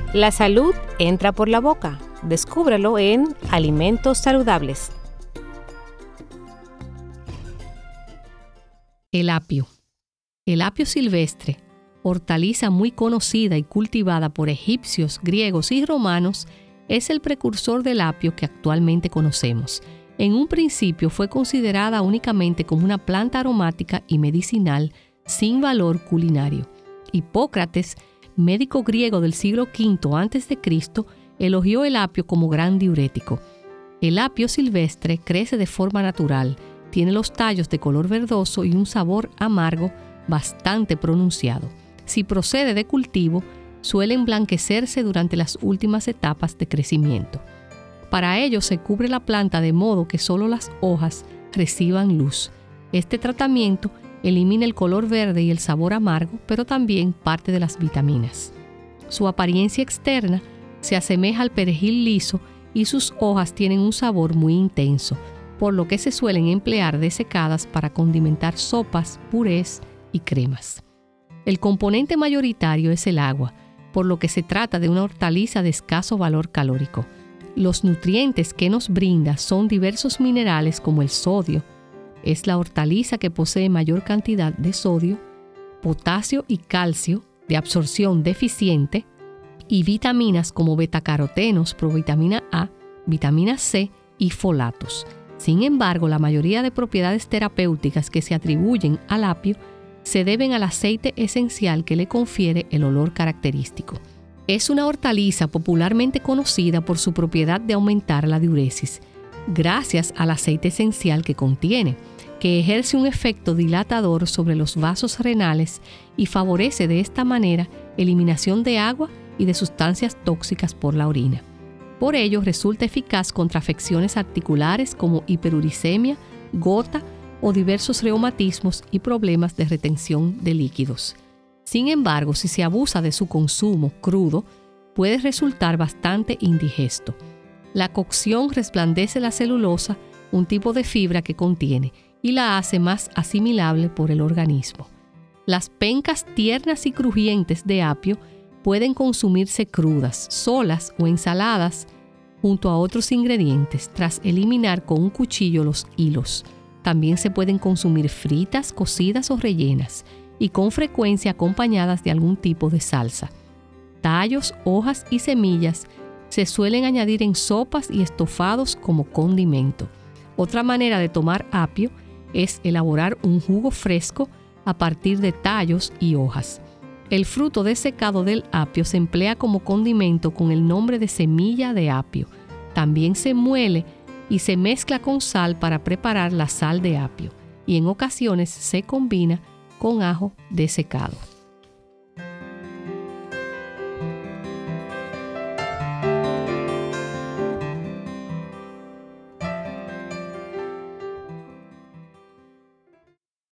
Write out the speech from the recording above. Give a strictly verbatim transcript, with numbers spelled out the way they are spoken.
La salud entra por la boca. Descúbrelo en Alimentos Saludables. El apio. El apio silvestre, hortaliza muy conocida y cultivada por egipcios, griegos y romanos, es el precursor del apio que actualmente conocemos. En un principio fue considerada únicamente como una planta aromática y medicinal sin valor culinario. Hipócrates, médico griego del siglo quinto antes de Cristo, elogió el apio como gran diurético. El apio silvestre crece de forma natural, tiene los tallos de color verdoso y un sabor amargo bastante pronunciado. Si procede de cultivo, suele emblanquecerse durante las últimas etapas de crecimiento. Para ello se cubre la planta de modo que solo las hojas reciban luz. Este tratamiento elimina el color verde y el sabor amargo, pero también parte de las vitaminas. Su apariencia externa se asemeja al perejil liso y sus hojas tienen un sabor muy intenso, por lo que se suelen emplear desecadas para condimentar sopas, purés y cremas. El componente mayoritario es el agua, por lo que se trata de una hortaliza de escaso valor calórico. Los nutrientes que nos brinda son diversos minerales como el sodio. Es la hortaliza que posee mayor cantidad de sodio, potasio y calcio de absorción deficiente y vitaminas como betacarotenos, provitamina A, vitamina C y folatos. Sin embargo, la mayoría de propiedades terapéuticas que se atribuyen al apio se deben al aceite esencial que le confiere el olor característico. Es una hortaliza popularmente conocida por su propiedad de aumentar la diuresis, gracias al aceite esencial que contiene, que ejerce un efecto dilatador sobre los vasos renales y favorece de esta manera eliminación de agua y de sustancias tóxicas por la orina. Por ello, resulta eficaz contra afecciones articulares como hiperuricemia, gota o diversos reumatismos y problemas de retención de líquidos. Sin embargo, si se abusa de su consumo crudo, puede resultar bastante indigesto. La cocción resplandece la celulosa, un tipo de fibra que contiene, y la hace más asimilable por el organismo. Las pencas tiernas y crujientes de apio pueden consumirse crudas, solas o ensaladas, junto a otros ingredientes, tras eliminar con un cuchillo los hilos. También se pueden consumir fritas, cocidas o rellenas, y con frecuencia acompañadas de algún tipo de salsa. Tallos, hojas y semillas se suelen añadir en sopas y estofados como condimento. Otra manera de tomar apio es elaborar un jugo fresco a partir de tallos y hojas. El fruto desecado del apio se emplea como condimento con el nombre de semilla de apio. También se muele y se mezcla con sal para preparar la sal de apio, y en ocasiones se combina con ajo desecado.